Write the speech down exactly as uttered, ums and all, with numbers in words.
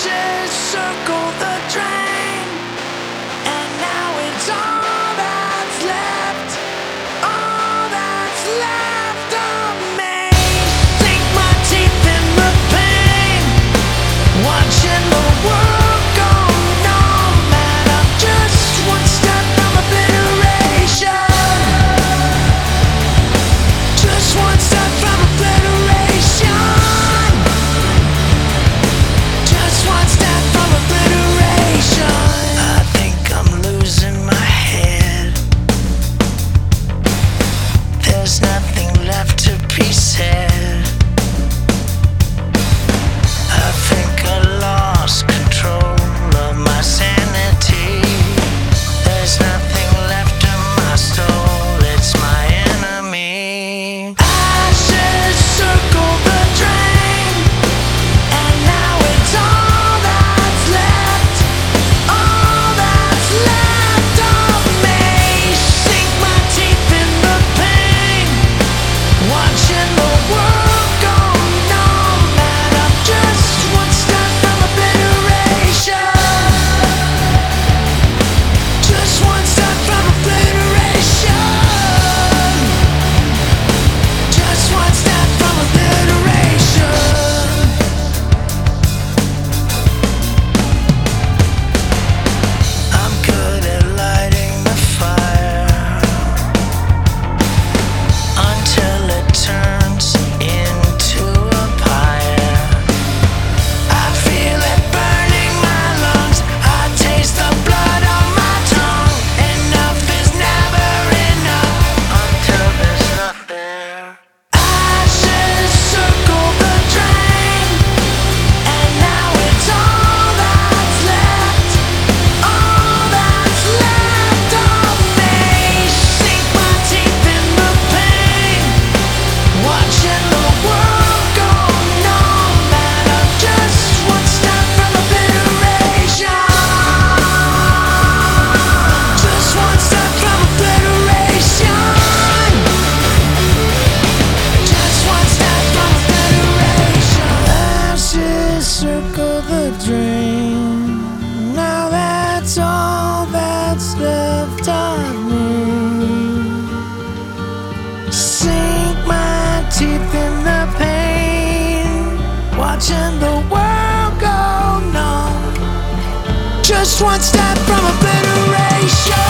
Ashes circle the drain, and now it's all that's left, all that's left of me. Sink my teeth in the pain, watching the world go numb, and I'm just one step from obliteration. Just one step from obliteration. Just one step from obliteration. I think I'm losing my head. There's nothing left to be said. I think I lost control of my sanity. There's nothing left in my soul, it's my enemy. Ashes circle the drain, and now it's all that's left, all that's left of me. Sink my teeth in the pain, watching the world go numb, and I'm just one step from obliteration. Just one step from obliteration. Just one step from obliteration. I'm good at lighting the fire until it turns into a pyre. I feel it burning my lungs, I taste the blood on my tongue. Enough is never enough until there's nothing. Ashes circle the drain, and now it's all that's left, all that's left of me. Sink my teeth in the pain, watching the world go numb, and I'm just one step from obliteration. Just one step from obliteration. Just one step from obliteration. Ashes circle the drain. Now that's all that's left of me. Sink my teeth in the pain, watching the world go numb. Just one step from obliteration.